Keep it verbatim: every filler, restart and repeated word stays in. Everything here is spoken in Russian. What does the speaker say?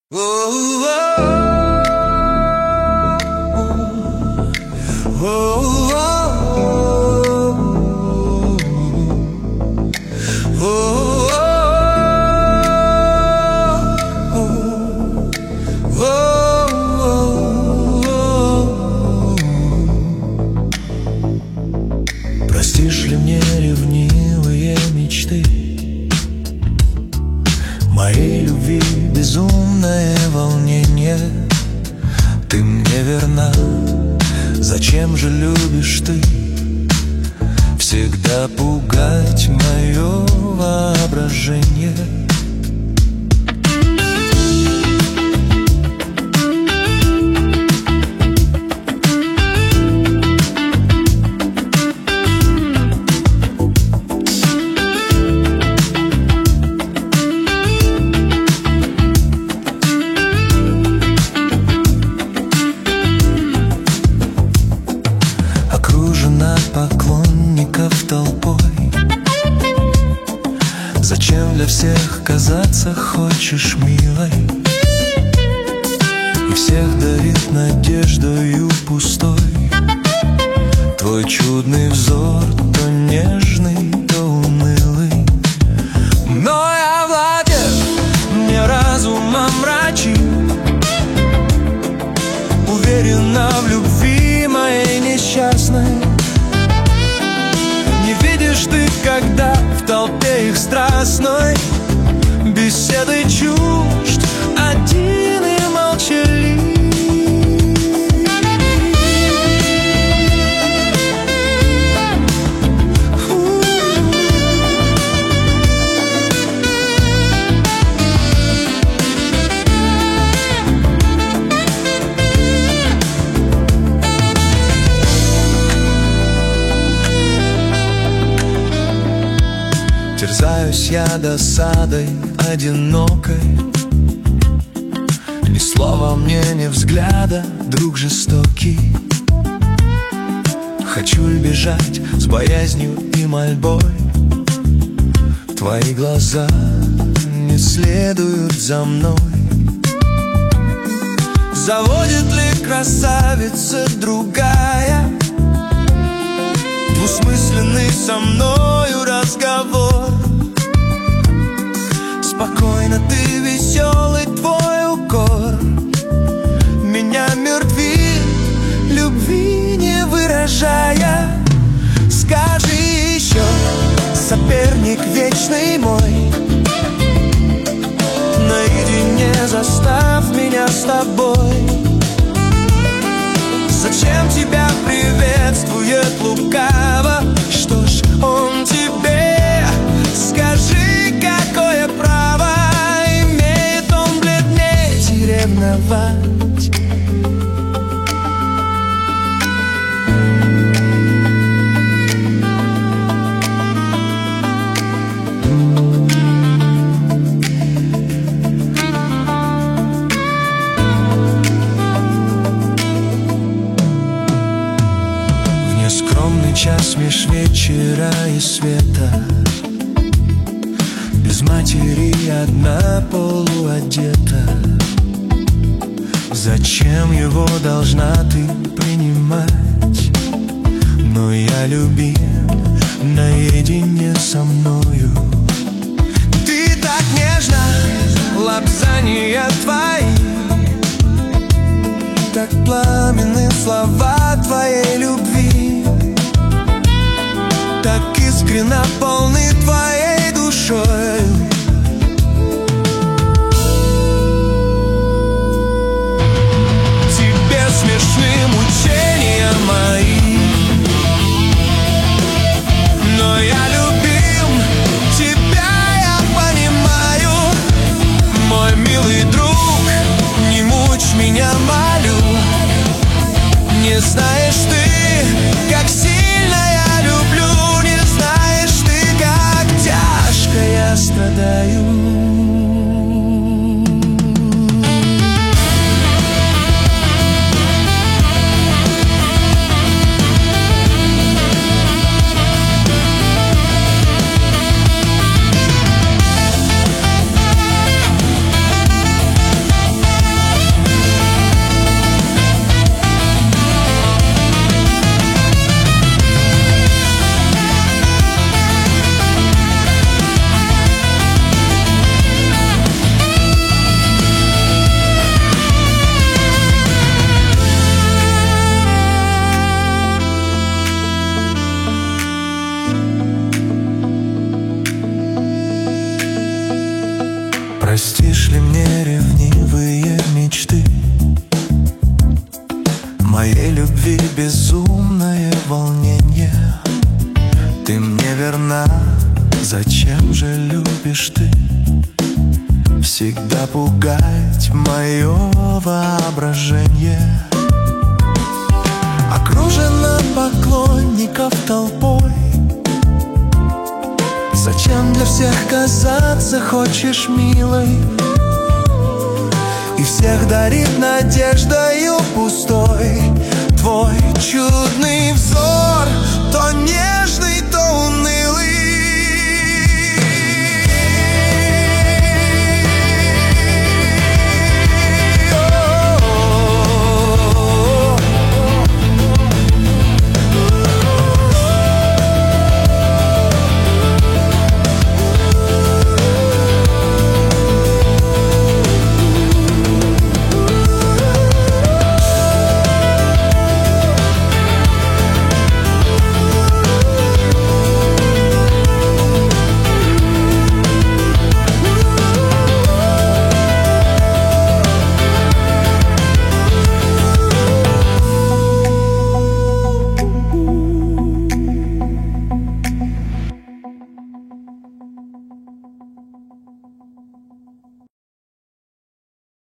Простишь ли мне ревнивые мечты, моей любви безумное волнение? Ты мне верна, зачем же любишь ты всегда пугать мое воображение? Поклонников толпой, зачем для всех казаться хочешь милой? И всех дарит надеждою пустой твой чудный взор, то нежный, то унылый. Мной овладев, мне разум омрачил, уверена в любви моей несчастной. Не видишь ты, когда в толпе их страстной беседы чужд, один и молчалив. Терзаюсь я досадой одинокой, ни слова мне, ни взгляда, друг жестокий. Хочу ли бежать с боязнью и мольбой? Твои глаза не следуют за мной. Заводит ли красавица другая двусмысленный со мною разговор? Спокойно ты, веселый твой укор меня мертвит, любви не выражая. Скажи еще, соперник вечный мой, наедине заставь меня с тобой. Зачем тебя приветствует лукаво? Что ж он тебе? Скажи, какое право имеет он бледнеть и ревновать? Скромный час меж вечера и света, без матери одна полуодета. Зачем его должна ты принимать? Но я любим наедине со мною. Ты так нежна, лапзания твои, так пламенны слова твоей любви, так искренно полны твоей душой. Тебе смешны мучения мои, но я любим тебя, я понимаю. Мой милый друг, не мучь меня, молю. Не знаешь ты, как сильно я люблю, не знаешь ты, как тяжко я страдаю. самые ревнивые мечты. Моей любви безумное волнение. Ты мне верна, зачем же любишь ты всегда пугать мое воображение? Окружена поклонников толпой, зачем для всех казаться хочешь милой? И всех дарит надеждою пустой твой чудный взор, то не